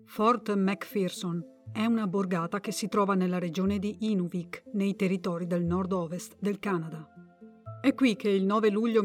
Fort McPherson è una borgata che si trova nella regione di Inuvik, nei territori del nord-ovest del Canada. È qui che il 9 luglio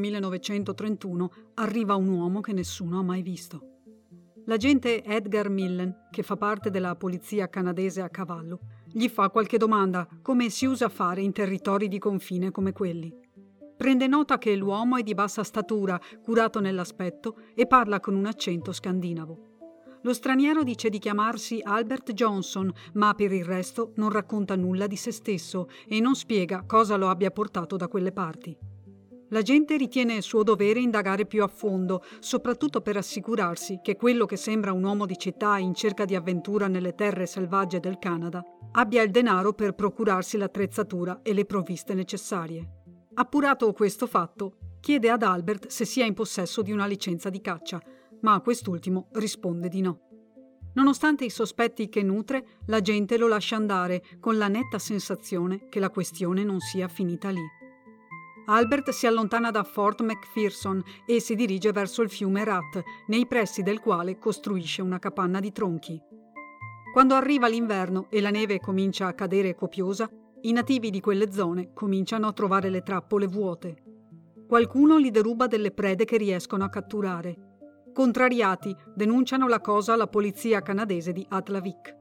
1931 arriva un uomo che nessuno ha mai visto. L'agente Edgar Millen, che fa parte della polizia canadese a cavallo, gli fa qualche domanda, come si usa fare in territori di confine come quelli. Prende nota che l'uomo è di bassa statura, curato nell'aspetto e parla con un accento scandinavo. Lo straniero dice di chiamarsi Albert Johnson, ma per il resto non racconta nulla di se stesso e non spiega cosa lo abbia portato da quelle parti. L'agente ritiene suo dovere indagare più a fondo, soprattutto per assicurarsi che quello che sembra un uomo di città in cerca di avventura nelle terre selvagge del Canada abbia il denaro per procurarsi l'attrezzatura e le provviste necessarie. Appurato questo fatto, chiede ad Albert se sia in possesso di una licenza di caccia, ma quest'ultimo risponde di no. Nonostante i sospetti che nutre, l'agente lo lascia andare con la netta sensazione che la questione non sia finita lì. Albert si allontana da Fort McPherson e si dirige verso il fiume Rat, nei pressi del quale costruisce una capanna di tronchi. Quando arriva l'inverno e la neve comincia a cadere copiosa, i nativi di quelle zone cominciano a trovare le trappole vuote. Qualcuno gli deruba delle prede che riescono a catturare. Contrariati, denunciano la cosa alla polizia canadese di Atlavik.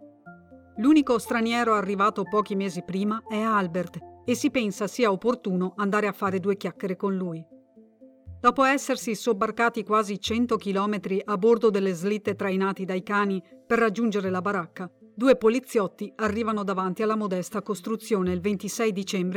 L'unico straniero arrivato pochi mesi prima è Albert e si pensa sia opportuno andare a fare due chiacchiere con lui. Dopo essersi sobbarcati quasi 100 chilometri a bordo delle slitte trainati dai cani per raggiungere la baracca, due poliziotti arrivano davanti alla modesta costruzione il 26 dicembre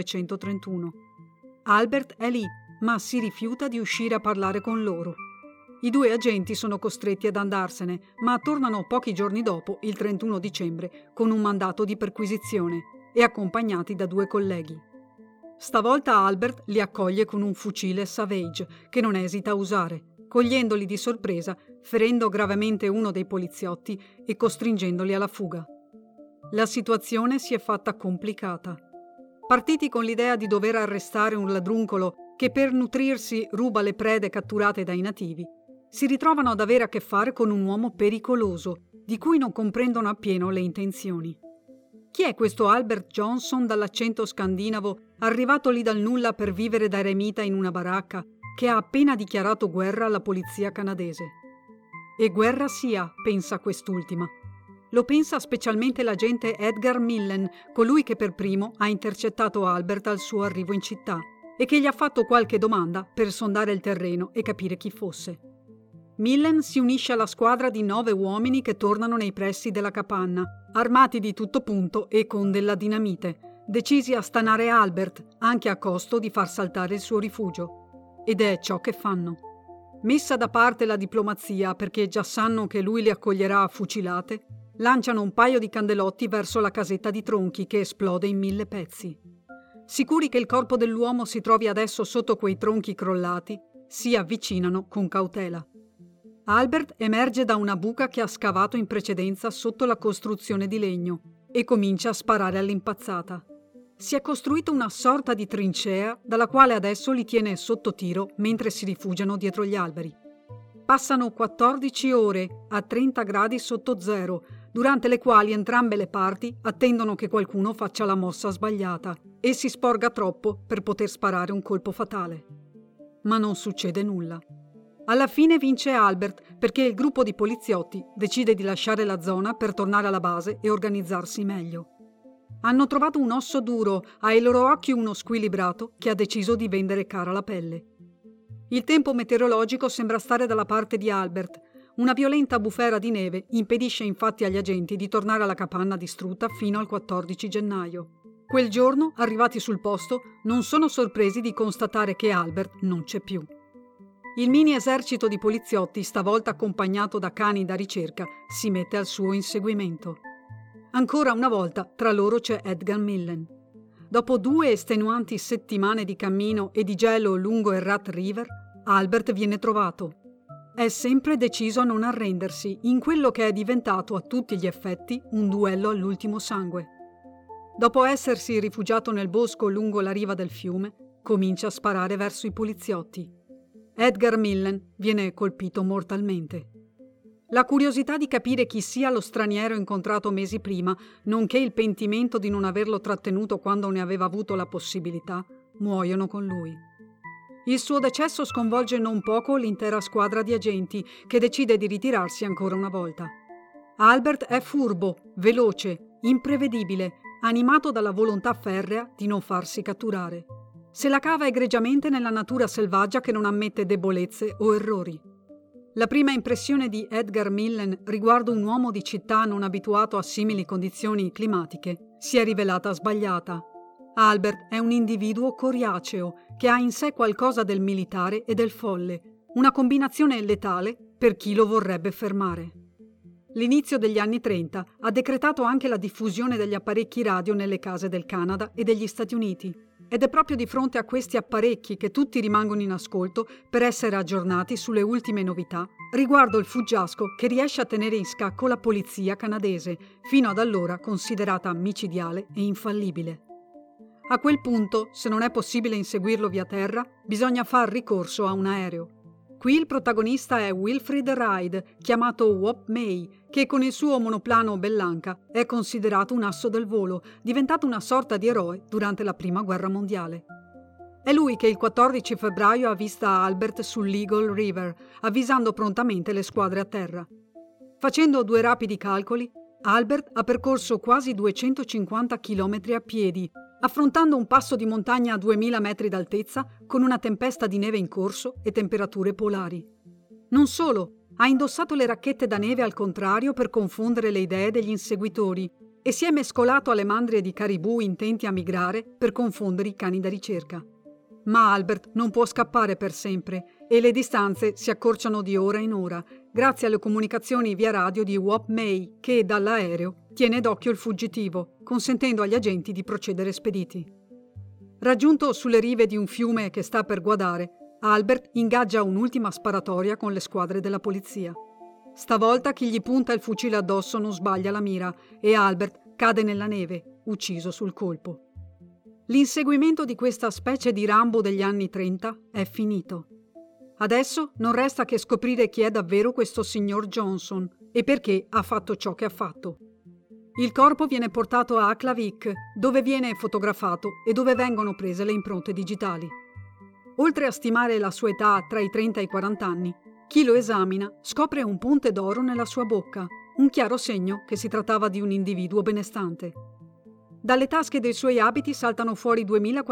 1931. Albert è lì, ma si rifiuta di uscire a parlare con loro. I due agenti sono costretti ad andarsene, ma tornano pochi giorni dopo, il 31 dicembre, con un mandato di perquisizione e accompagnati da due colleghi. Stavolta Albert li accoglie con un fucile Savage, che non esita a usare, cogliendoli di sorpresa, ferendo gravemente uno dei poliziotti e costringendoli alla fuga. La situazione si è fatta complicata. Partiti con l'idea di dover arrestare un ladruncolo che per nutrirsi ruba le prede catturate dai nativi, si ritrovano ad avere a che fare con un uomo pericoloso, di cui non comprendono appieno le intenzioni. Chi è questo Albert Johnson dall'accento scandinavo, arrivato lì dal nulla per vivere da eremita in una baracca, che ha appena dichiarato guerra alla polizia canadese? E guerra sia, pensa quest'ultima. Lo pensa specialmente l'agente Edgar Millen, colui che per primo ha intercettato Albert al suo arrivo in città e che gli ha fatto qualche domanda per sondare il terreno e capire chi fosse. Millen si unisce alla squadra di 9 uomini che tornano nei pressi della capanna, armati di tutto punto e con della dinamite, decisi a stanare Albert, anche a costo di far saltare il suo rifugio. Ed è ciò che fanno. Messa da parte la diplomazia perché già sanno che lui li accoglierà a fucilate, lanciano un paio di candelotti verso la casetta di tronchi che esplode in 1000 pezzi. Sicuri che il corpo dell'uomo si trovi adesso sotto quei tronchi crollati, si avvicinano con cautela. Albert emerge da una buca che ha scavato in precedenza sotto la costruzione di legno e comincia a sparare all'impazzata. Si è costruito una sorta di trincea dalla quale adesso li tiene sotto tiro mentre si rifugiano dietro gli alberi. Passano 14 ore a 30 gradi sotto zero, durante le quali entrambe le parti attendono che qualcuno faccia la mossa sbagliata e si sporga troppo per poter sparare un colpo fatale. Ma non succede nulla. Alla fine vince Albert perché il gruppo di poliziotti decide di lasciare la zona per tornare alla base e organizzarsi meglio. Hanno trovato un osso duro, ai loro occhi uno squilibrato che ha deciso di vendere cara la pelle. Il tempo meteorologico sembra stare dalla parte di Albert. Una violenta bufera di neve impedisce infatti agli agenti di tornare alla capanna distrutta fino al 14 gennaio. Quel giorno, arrivati sul posto, non sono sorpresi di constatare che Albert non c'è più. Il mini esercito di poliziotti, stavolta accompagnato da cani da ricerca, si mette al suo inseguimento. Ancora una volta tra loro c'è Edgar Millen. Dopo 2 estenuanti settimane di cammino e di gelo lungo il Rat River, Albert viene trovato. È sempre deciso a non arrendersi in quello che è diventato a tutti gli effetti un duello all'ultimo sangue. Dopo essersi rifugiato nel bosco lungo la riva del fiume, comincia a sparare verso i poliziotti. Edgar Millen viene colpito mortalmente. La curiosità di capire chi sia lo straniero incontrato mesi prima, nonché il pentimento di non averlo trattenuto quando ne aveva avuto la possibilità, muoiono con lui. Il suo decesso sconvolge non poco l'intera squadra di agenti, che decide di ritirarsi ancora una volta. Albert è furbo, veloce, imprevedibile, animato dalla volontà ferrea di non farsi catturare. Se la cava egregiamente nella natura selvaggia che non ammette debolezze o errori. La prima impressione di Edgar Millen riguardo un uomo di città non abituato a simili condizioni climatiche si è rivelata sbagliata. Albert è un individuo coriaceo che ha in sé qualcosa del militare e del folle, una combinazione letale per chi lo vorrebbe fermare. L'inizio degli anni 30 ha decretato anche la diffusione degli apparecchi radio nelle case del Canada e degli Stati Uniti. Ed è proprio di fronte a questi apparecchi che tutti rimangono in ascolto per essere aggiornati sulle ultime novità riguardo il fuggiasco che riesce a tenere in scacco la polizia canadese, fino ad allora considerata micidiale e infallibile. A quel punto, se non è possibile inseguirlo via terra, bisogna far ricorso a un aereo. Qui il protagonista è Wilfrid Reid, chiamato Wop May, che con il suo monoplano Bellanca è considerato un asso del volo, diventato una sorta di eroe durante la Prima Guerra Mondiale. È lui che il 14 febbraio avvista Albert sull'Eagle River, avvisando prontamente le squadre a terra. Facendo 2 rapidi calcoli, Albert ha percorso quasi 250 chilometri a piedi, affrontando un passo di montagna a 2000 metri d'altezza con una tempesta di neve in corso e temperature polari. Non solo, ha indossato le racchette da neve al contrario per confondere le idee degli inseguitori e si è mescolato alle mandrie di caribù intenti a migrare per confondere i cani da ricerca. Ma Albert non può scappare per sempre e le distanze si accorciano di ora in ora grazie alle comunicazioni via radio di Wop May che, dall'aereo, tiene d'occhio il fuggitivo, consentendo agli agenti di procedere spediti. Raggiunto sulle rive di un fiume che sta per guadare, Albert ingaggia un'ultima sparatoria con le squadre della polizia. Stavolta chi gli punta il fucile addosso non sbaglia la mira e Albert cade nella neve, ucciso sul colpo. L'inseguimento di questa specie di Rambo degli anni 30 è finito. Adesso non resta che scoprire chi è davvero questo signor Johnson e perché ha fatto ciò che ha fatto. Il corpo viene portato a Aklavik, dove viene fotografato e dove vengono prese le impronte digitali. Oltre a stimare la sua età tra i 30 e i 40 anni, chi lo esamina scopre un punte d'oro nella sua bocca, un chiaro segno che si trattava di un individuo benestante. Dalle tasche dei suoi abiti saltano fuori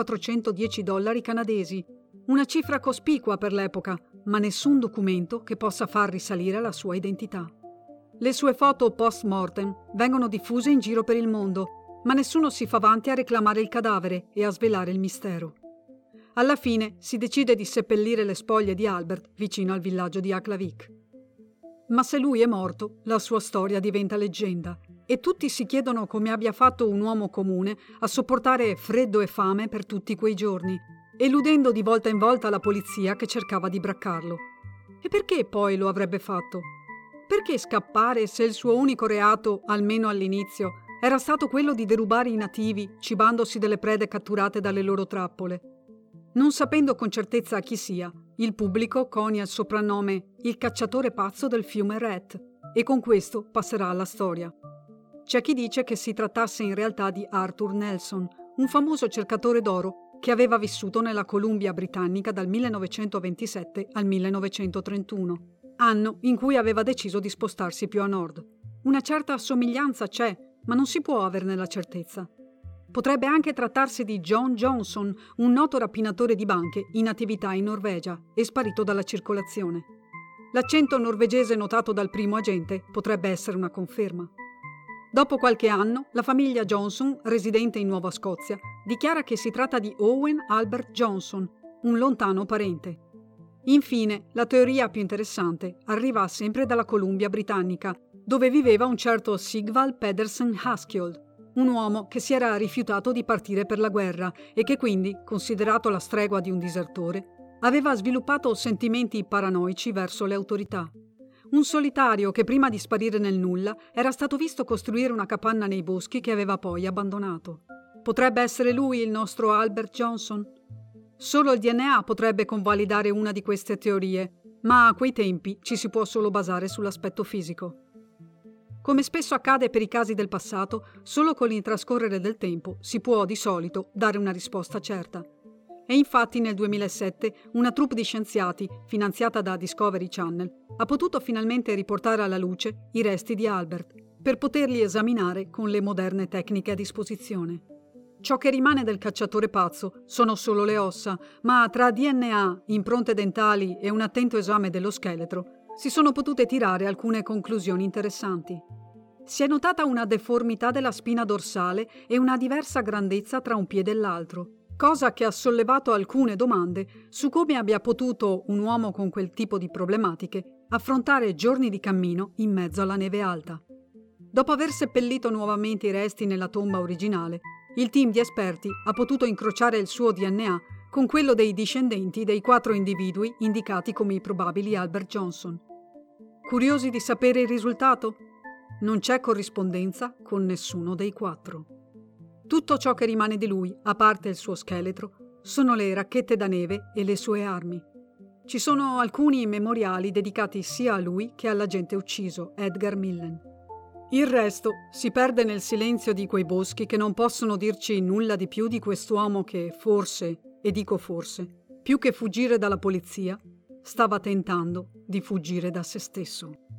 $2.410 canadesi, una cifra cospicua per l'epoca, ma nessun documento che possa far risalire alla sua identità. Le sue foto post-mortem vengono diffuse in giro per il mondo, ma nessuno si fa avanti a reclamare il cadavere e a svelare il mistero. Alla fine si decide di seppellire le spoglie di Albert vicino al villaggio di Aklavik. Ma se lui è morto, la sua storia diventa leggenda e tutti si chiedono come abbia fatto un uomo comune a sopportare freddo e fame per tutti quei giorni, eludendo di volta in volta la polizia che cercava di braccarlo. E perché poi lo avrebbe fatto? Perché scappare se il suo unico reato, almeno all'inizio, era stato quello di derubare i nativi, cibandosi delle prede catturate dalle loro trappole? Non sapendo con certezza chi sia, il pubblico conia il soprannome il cacciatore pazzo del fiume Rat e con questo passerà alla storia. C'è chi dice che si trattasse in realtà di Arthur Nelson, un famoso cercatore d'oro che aveva vissuto nella Columbia britannica dal 1927 al 1931, anno in cui aveva deciso di spostarsi più a nord. Una certa somiglianza c'è, ma non si può averne la certezza. Potrebbe anche trattarsi di John Johnson, un noto rapinatore di banche in attività in Norvegia e sparito dalla circolazione. L'accento norvegese notato dal primo agente potrebbe essere una conferma. Dopo qualche anno, la famiglia Johnson, residente in Nuova Scozia, dichiara che si tratta di Owen Albert Johnson, un lontano parente. Infine, la teoria più interessante arriva sempre dalla Columbia britannica, dove viveva un certo Sigvald Pedersen Haskjold, un uomo che si era rifiutato di partire per la guerra e che quindi, considerato la stregua di un disertore, aveva sviluppato sentimenti paranoici verso le autorità. Un solitario che prima di sparire nel nulla era stato visto costruire una capanna nei boschi che aveva poi abbandonato. Potrebbe essere lui il nostro Albert Johnson? Solo il DNA potrebbe convalidare una di queste teorie, ma a quei tempi ci si può solo basare sull'aspetto fisico. Come spesso accade per i casi del passato, solo con il trascorrere del tempo si può di solito dare una risposta certa. E infatti nel 2007 una troupe di scienziati, finanziata da Discovery Channel, ha potuto finalmente riportare alla luce i resti di Albert, per poterli esaminare con le moderne tecniche a disposizione. Ciò che rimane del cacciatore pazzo sono solo le ossa, ma tra DNA, impronte dentali e un attento esame dello scheletro si sono potute tirare alcune conclusioni interessanti. Si è notata una deformità della spina dorsale e una diversa grandezza tra un piede e l'altro, cosa che ha sollevato alcune domande su come abbia potuto un uomo con quel tipo di problematiche affrontare giorni di cammino in mezzo alla neve alta. Dopo aver seppellito nuovamente i resti nella tomba originale, il team di esperti ha potuto incrociare il suo DNA con quello dei discendenti dei 4 individui indicati come i probabili Albert Johnson. Curiosi di sapere il risultato? Non c'è corrispondenza con nessuno dei 4. Tutto ciò che rimane di lui, a parte il suo scheletro, sono le racchette da neve e le sue armi. Ci sono alcuni memoriali dedicati sia a lui che all'agente ucciso, Edgar Millen. Il resto si perde nel silenzio di quei boschi che non possono dirci nulla di più di quest'uomo che forse, e dico forse, più che fuggire dalla polizia, stava tentando di fuggire da se stesso.